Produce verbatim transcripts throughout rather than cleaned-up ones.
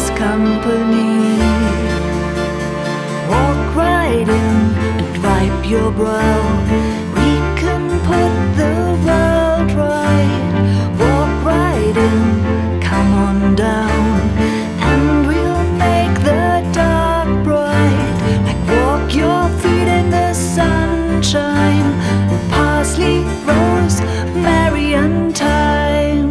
other's company. Walk right in and wipe your brow. We can put the world right. Walk right in, come on down, and we'll make the dark bright. Like walk your feet in the sunshine, parsley, rose, Mary and thyme.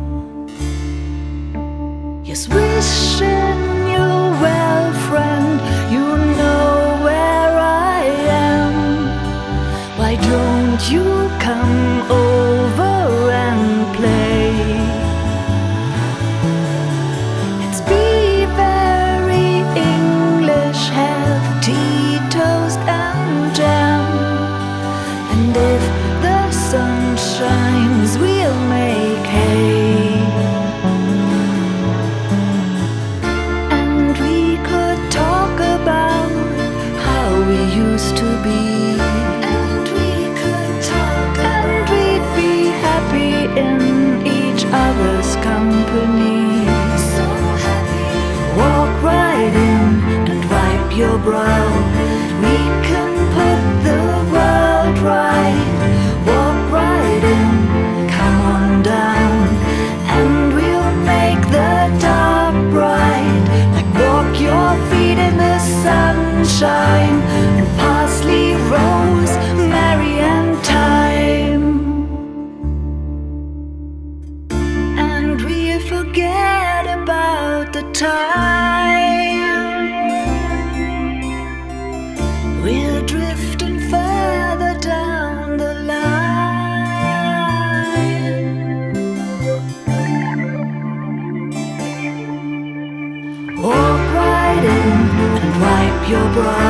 Yes, wishing you well, friend. You know where I am. Why don't you come over and play? Let's be very English, have tea, toast and jam. And if the sun shines, we'll make hay. And we could talk about how we used to be. And we could talk about, and we'd be happy in each other's company. So happy. Walk right in and wipe your brow. We can put the world right. Walk right in, come on down, and we'll make the dark bright. Like walk your feet in the sunshine, and parsley, rose, Mary and thyme. And we forget about the time. We're drifting further down the line. Walk right in and wipe your brow.